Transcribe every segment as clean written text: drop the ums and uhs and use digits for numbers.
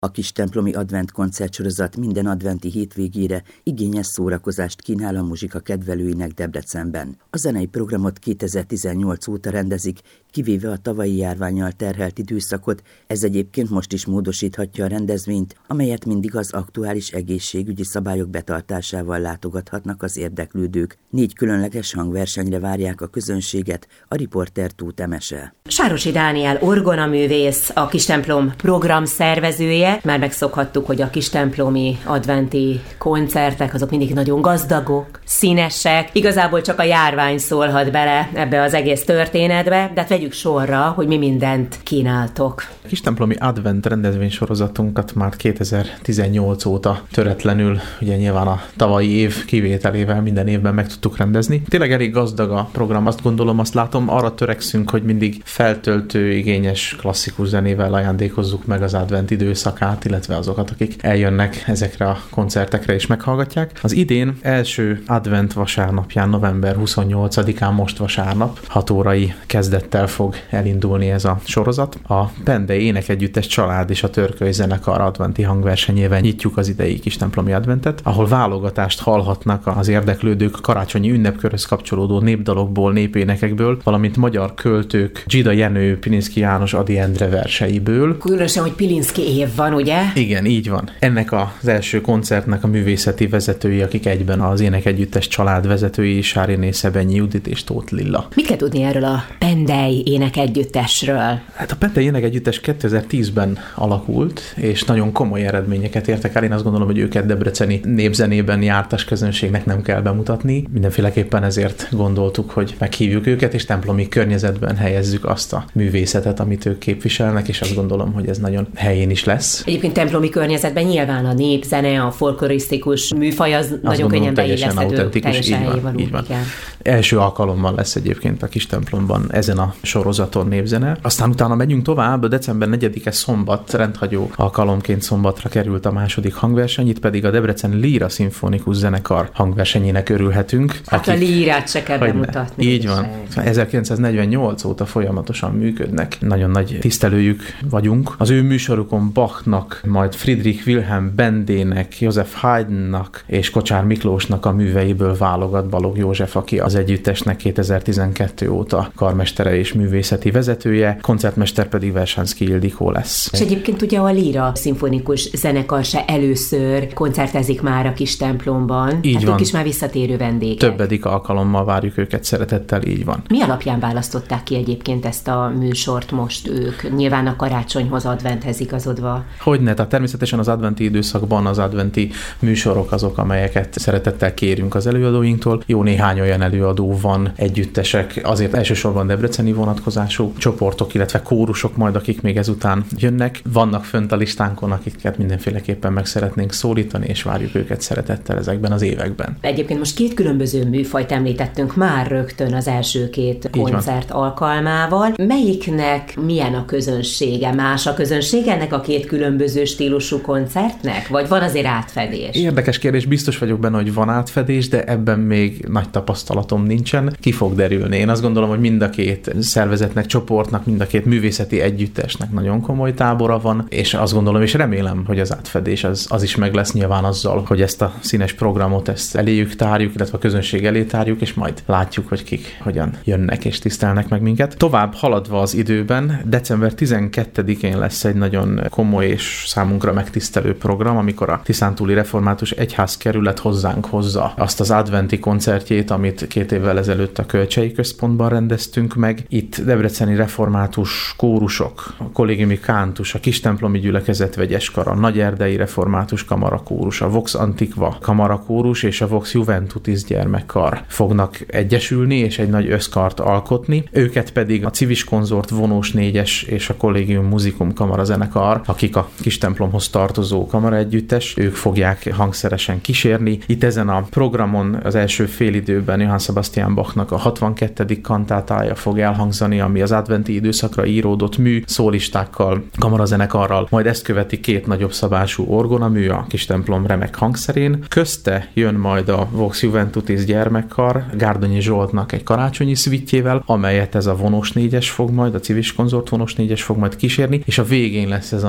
A Kistemplomi Advent koncertsorozat minden adventi hétvégére igényes szórakozást kínál a muzsika kedvelőinek Debrecenben. A zenei programot 2018 óta rendezik, kivéve a tavalyi járvánnyal terhelt időszakot, ez egyébként most is módosíthatja a rendezvényt, amelyet mindig az aktuális egészségügyi szabályok betartásával látogathatnak az érdeklődők. 4 különleges hangversenyre várják a közönséget, a riporter Tóth Emese. Sárosi Dániel orgonaművész, a Kistemplom program szervezője. Már megszokhattuk, hogy a kistemplomi adventi koncertek azok mindig nagyon gazdagok, színesek. Igazából csak a járvány szólhat bele ebbe az egész történetbe, de hát vegyük sorra, hogy mi mindent kínáltok. A Kistemplomi Advent rendezvénysorozatunkat már 2018 óta töretlenül, ugye nyilván a tavalyi év kivételével minden évben meg tudtuk rendezni. Tényleg elég gazdag a program, azt gondolom, azt látom, arra törekszünk, hogy mindig feltöltő, igényes, klasszikus zenével ajándékozzuk meg az advent időszakát, illetve azokat, akik eljönnek ezekre a koncertekre és meghallgatják. Az idén első advent vasárnapján, november 28-án, most vasárnap, 6 órai kezdettel fog elindulni ez a sorozat. A Pendei Énekegyüttes család és a Törköly zenekar adventi hangversenyével nyitjuk az idei Kistemplomi Adventet, ahol válogatást hallhatnak az érdeklődők karácsonyi ünnepkörhöz kapcsolódó népdalokból, népénekekből, valamint magyar költők Zsida Jenő, Pilinszky János, Ady Endre verseiből. Különösen, hogy Pilinszky év van, ugye? Igen, így van. Ennek az első koncertnek a művészeti vezetői, akik egyben az Énekegyüttes család vezetői, Sáriné Szebenyi Judit és Tóth Lilla. Mit kell tudni erről a Pendei Énekegyüttesről? Hát a Pendei Énekegyüttes 2010-ben alakult, és nagyon komoly eredményeket értek el. Én azt gondolom, hogy őket debreceni népzenében jártas közönségnek nem kell bemutatni. Mindenféleképpen ezért gondoltuk, hogy meghívjuk őket, és templomi környezetben helyezzük azt a művészetet, amit ők képviselnek, és azt gondolom, hogy ez nagyon helyén is lesz. Egyébként templomi környezetben nyilván a népzene, a folklorisztikus műfaj az nagyon könnyen beilleszthető, teljesen helyén való. Így van. Első alkalommal lesz egyébként a Kistemplomban ezen a sorozaton népzene. Aztán utána megyünk tovább, december 4-e szombat, rendhagyó alkalomként szombatra került a második hangverseny, itt pedig a Debrecen Líra Szimfonikus Zenekar hangversenyének örülhetünk. Hát a lírát se kell bemutatni. Így van. 1948 óta folyamatosan működnek. Nagyon nagy tisztelőjük vagyunk. Az ő műsorukon Bachnak, majd Friedrich Wilhelm Bendének, József Haydnnak és Kocsár Miklósnak a műveiből válogat Balogh József, aki az együttesnek 2012 óta karmestere és művészeti vezetője, koncertmester pedig Versánszky Ildikó lesz. És egyébként ugye a Líra Szimfonikus Zenekar se először koncertezik már a Kistemplomban. Így hát van. Ők is már visszatérő vendégek. Többedik alkalommal várjuk őket szeretettel, így van. Mi alapján választották ki egyébként ezt a műsort most ők? Nyilván a karácsonyhoz, adventhez igazodva. Hogyne, tehát természetesen az adventi időszakban az adventi műsorok azok, amelyeket szeretettel kérünk az előadóinktól. Jó néhány olyan előadó van, együttesek, azért elsősorban debreceni vonatkozású csoportok, illetve kórusok majd, akik még ezután jönnek. Vannak fönt a listánkon, akiket mindenféleképpen meg szeretnénk szólítani, és várjuk őket szeretettel ezekben az években. Egyébként most 2 különböző műfajt említettünk már rögtön az első 2 koncert alkalmával. Melyiknek milyen a közönsége? Más a közönsége ennek a 2 különböző stílusú koncertnek? Vagy van azért átfedés? Érdekes kérdés, biztos vagyok benne, hogy van átfedés, de ebben még nagy tapasztalatom nincsen. Ki fog derülni? Én azt gondolom, hogy mind a 2 szervezetnek, csoportnak, mind a 2 művészeti együttesnek nagyon komoly tábora van, és azt gondolom, és remélem, hogy az átfedés az is meg lesz nyilván azzal, hogy ezt a színes programot ezt eléjük tárjuk, illetve a közönség elé tárjuk, és majd látjuk, hogy kik hogyan jönnek és tisztelnek meg minket. Tovább haladva az időben, december 12-én lesz egy nagyon komoly és számunkra megtisztelő program, amikor a Tiszántúli Református Egyházkerület hozzánk hozza azt az adventi koncertjét, amit 2 évvel ezelőtt a Kölcsei Központban rendeztünk meg. Itt debreceni református kórusok, a kollégiumi kántus, a Kistemplomi Gyülekezet vegyeskar, a Nagyerdei Református Kamarakórus, a Vox Antiqua Kamarakórus és a Vox Juventutis gyermekkar fognak egyesülni és egy nagy összkart alkotni. Őket pedig a Civis Konzort Vonós 4-es és a Collegium Musicum kamarazenekar, akik a Kistemplomhoz tartozó kamaraegyüttes, ők fogják hangszeresen kísérni. Itt ezen a programon az első félidőben Johann Sebastian Bachnak a 62. kantátája fog elhangzani, ami az adventi időszakra íródott mű, szólistákkal, kamarazenekarral, majd ezt követi 2 nagyobb szabású orgonamű a Kistemplom remek hangszerén. Közte jön majd a Vox Juventutis gyermekkar, Gárdonyi Zsoltnak egy karácsonyi szvitjével, amelyet ez a vonós 4-es fog majd, a Civis Konzort vonós 4-es fog majd kísérni, és a végén lesz ez a nagy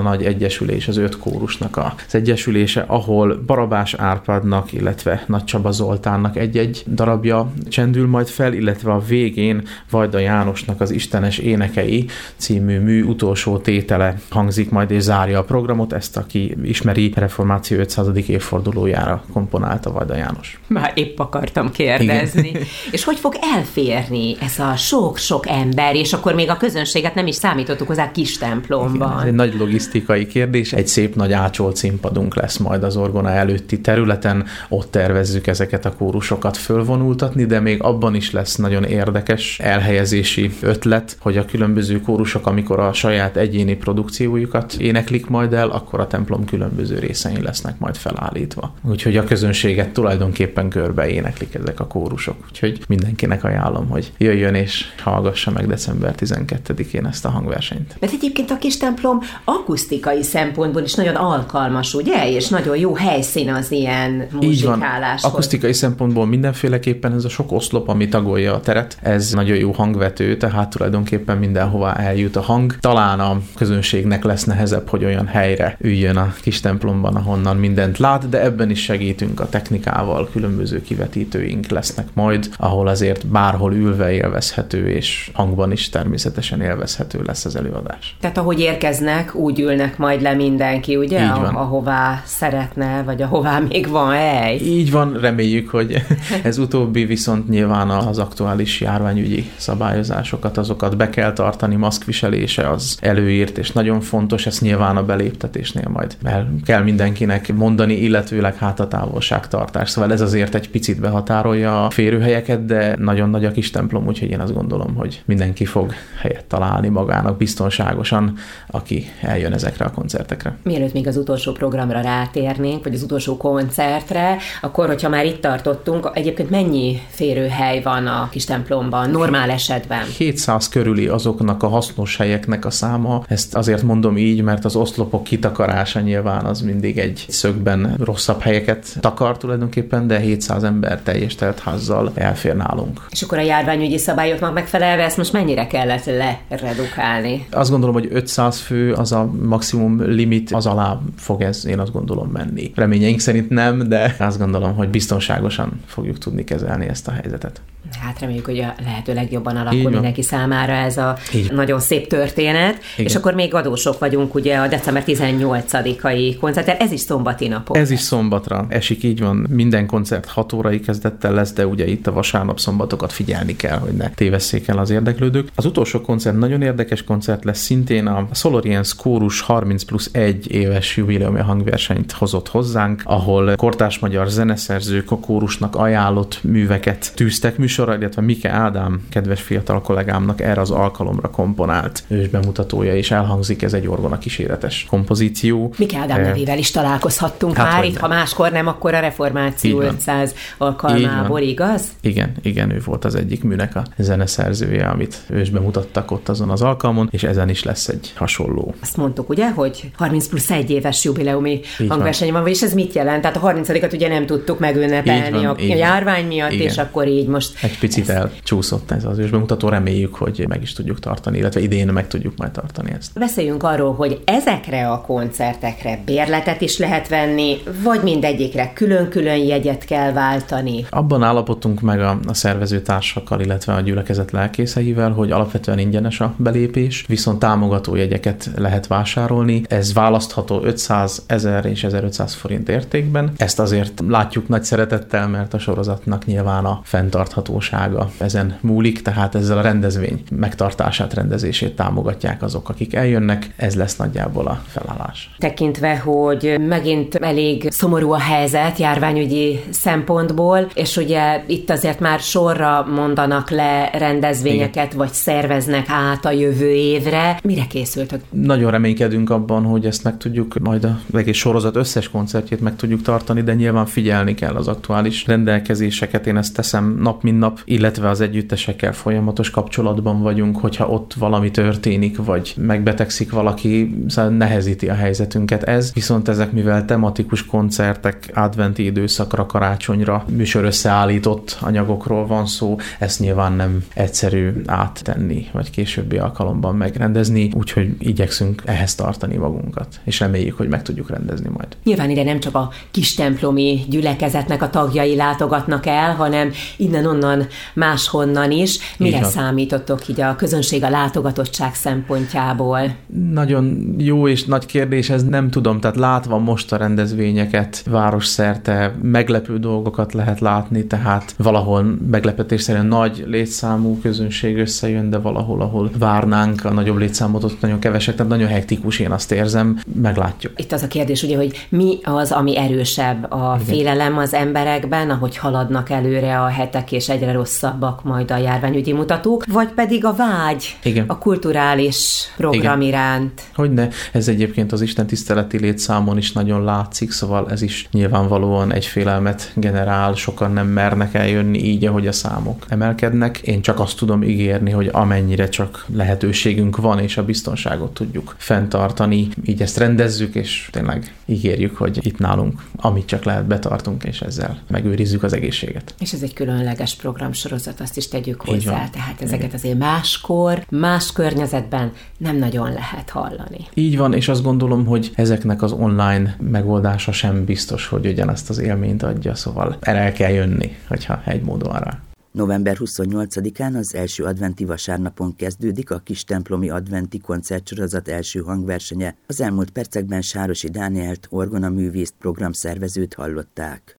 egyesülés, az 5 kórusnak az egyesülése, ahol Barabás Árpádnak, illetve Nagy Csaba Zoltánnak egy-egy darabja csendül majd fel, illetve a végén Vajda Jánosnak az Istenes énekei című mű utolsó tétele hangzik majd és zárja a programot. Ezt, aki ismeri, reformáció 500. évfordulójára komponálta Vajda János. Már épp akartam kérdezni. Igen. És hogy fog elférni ez a sok-sok ember, és akkor még a közönséget nem is számítottuk hozzá kis templomban. Ez egy nagy logisztikai kérdés. Egy szép nagy ácsolt színpadunk lesz majd az orgona előtti területen. Ott tervezzük ezeket a kórusokat fölvonultatni, de még abban is lesz nagyon érdekes elhelyezési ötlet, hogy a különböző kórusok, amikor a saját egyéni produkciójukat éneklik majd el, akkor a templom különböző részein lesznek majd felállítva. Úgyhogy a közönséget tulajdonképpen körbe éneklik ezek a kórusok. Úgyhogy mindenkinek ajánlom, hogy jöjjön és hallgassa meg december 12-én ezt a hangversenyt. Mert egyébként a kis templom akusztikai szempontból is nagyon alkalmas, ugye? És nagyon jó helyszín az ilyen muzsikáláshoz. Akusztikai szempontból mindenféleképpen ez a sok oszlop, ami tagolja a teret, ez nagyon jó hangvető, tehát tulajdonképpen mindenhová eljut a hang. Talán a közönségnek lesz nehezebb, hogy olyan helyre üljön a kis templomban, ahonnan mindent lát, de ebben is segítünk a technikával, különböző kivetítőink lesznek majd, ahol azért bárhol ülve élvezhető, és hangban is természetesen élvezhető lesz az előadás. Tehát ahogy érkeznek, úgy ülnek majd le mindenki, ugye? Így van. Ahová szeretne, vagy ahová még van hely. Így van, reméljük, hogy ez utóbbi viszont nyilván az aktuális járványügyi szabályozásokat, azokat be kell tartani, maszkviselése az előírt, és nagyon fontos, ezt nyilván a beléptetésnél majd el kell mindenkinek mondani, illetőleg a távolságtartás. Szóval ez azért egy picit behatárolja a férőhelyeket, de nagyon nagy a kis templom, úgyhogy én azt gondolom, hogy mindenki fog helyet találni magának biztonságosan, aki eljön ezekre a koncertekre. Mielőtt még az utolsó programra rátérnénk, vagy az utolsó koncertre, akkor, hogyha már itt tartottunk, egyébként mennyi férőhely van a kis templomban normál esetben? 700 körüli azoknak a hasznos helyeknek a száma. Ezt azért mondom így, mert az oszlopok kitakarása nyilván az mindig egy szögben rosszabb helyeket takar tulajdonképpen, de 700 ember teljes teltházzal elfér nálunk. És akkor a járványügyi szabályoknak megfelelve ezt most mennyire kellett leredukálni? Azt gondolom, hogy 500 fő az a maximum limit, az alá fog ez, én azt gondolom, menni. Reményeink szerint nem, de azt gondolom, hogy biztonságosan fogjuk tudni kezelni ezt a helyzetet. Hát reméljük, hogy a lehető legjobban alakul mindenki számára ez a nagyon szép történet. Igen. És akkor még adósok vagyunk ugye a december 18-ai koncerten. Ez is szombati napok. Ez is szombatra esik, így van. Minden koncert 6 órai kezdettel lesz, de ugye itt a vasárnap szombatokat figyelni kell, hogy ne tévesszék el az érdeklődők. Az utolsó koncert nagyon érdekes koncert lesz, szintén a Soloriens Kórus 30+1 éves jubileumi hangversenyt hozott hozzánk, ahol kortárs magyar zeneszerzők a kórusnak ajánlott műveket tűztek műsorra, illetve Mike Ádám, kedves fiatal kollégámnak erre az alkalomra komponált ősbemutatója, és elhangzik, ez egy orgona kíséretes kompozíció. Mike Ádám nevével is találkozhattunk már itt, ha máskor nem, akkor a Reformáció 500 alkalmából, igaz? Igen, ő volt az egyik műnek a zeneszerzője, amit ősbemutattak ott azon az alkalmon, és ezen is lesz egy hasonló. Azt mondtuk, ugye, hogy 30+1 éves jubileumi hangverseny van, és ez mit jelent? Tehát a 30-at ugye nem tudtuk megünnepelni a járvány miatt, és akkor így most... Egy picit elcsúszott ez az ősbemutató, reméljük, hogy meg is tudjuk tartani, illetve idén meg tudjuk majd tartani ezt. Beszéljünk arról, hogy ezekre a koncertekre bérletet is lehet venni, vagy mindegyikre külön-külön jegyet kell váltani. Abban állapodtunk meg a szervezőtársakkal, illetve a gyülekezet lelkészeivel, hogy alapvetően ingyenes a belépés, viszont támogató jegyeket lehet vásárolni. Ez választható 500, 1000 és 1500 forint értékben. Ezt azért látjuk nagy szeretettel, mert a sorozatnak nyilván a fenntarthatósága ezen múlik, tehát ezzel a rendezvény megtartását, rendezését támogatják azok, akik eljönnek. Ez lesz nagyjából a felállás. Tekintve, hogy megint elég szomorú a helyzet járványügyi szempontból, és ugye itt azért már sorra mondanak le rendezvényeket, vagy szerveznek át a jövő évre. Mire készültök? Nagyon reménykedünk abban, hogy ezt meg tudjuk, majd az egész sorozat összes koncertjét meg tudjuk tartani, de nyilván figyelni kell az aktuális rendelkezéseket. Én ezt teszem nap mint nap, illetve az együttesekkel folyamatos kapcsolatban vagyunk, hogyha ott valami történik, vagy megbetegszik valaki, szóval nehezíti a helyzetünket ez. Viszont ezek, mivel tematikus koncertek, adventi időszakra, karácsonyra, műsor összeállított anyagokról van szó, ezt nyilván nem egyszerű áttenni, vagy későbbi alkalomban megrendezni, úgyhogy igyekszünk ehhez tartani magunkat, és reméljük, hogy meg tudjuk rendezni majd. Nyilván ide nem csak a kistemplomi gyülekezetnek a tagjai látogatnak el, hanem innen-onnan máshonnan is. Mire számítottok így a közönség, a látogatottság szempontjából? Nagyon jó és nagy kérdés, ez nem tudom, tehát látva most a rendezvényeket városszerte meglepő dolgokat lehet látni, tehát valahol meglepetésszerűen nagy létszámú közönség összejön, de valahol, ahol várnánk a nagyobb létszámot, ott nagyon kevesek, tehát nagyon hektikus, én azt érzem, meglátjuk. Itt az a kérdés, ugye, hogy mi az, ami erősebb, a félelem az emberekben, ahogy haladnak előre a hetek, és egyre rosszabbak majd a járványügyi mutatók, vagy pedig a vágy, a kulturális program iránt. Hogyne, ez egyébként az Isten tiszteleti létszámon is nagyon látszik, szóval ez is nyilvánvalóan egy félelmet generál, sokan nem mernek eljönni így, ahogy a számok emelkednek. Én csak azt tudom ígérni, hogy amennyire csak lehetőségünk van, és a biztonságot tudjuk fenntartani, így ezt rendezzük, és tényleg ígérjük, hogy itt nálunk, amit csak lehet, betartunk, és ezzel megőrizzük az egészséget. És ez egy különleges programsorozat, azt is tegyük hozzá, tehát ezeket azért máskor, más környezetben nem nagyon lehet hallani. Így van, és azt gondolom, hogy ezeknek az online megoldása sem biztos, hogy ugyanezt az élményt adja, szóval el kell jönni, hogyha egy mód van rá. November 28-án az első adventi vasárnapon kezdődik a Kistemplomi adventi koncertsorozat első hangversenye. Az elmúlt percekben Sárosi Dánielt, orgonaművészt, programszervezőt hallották.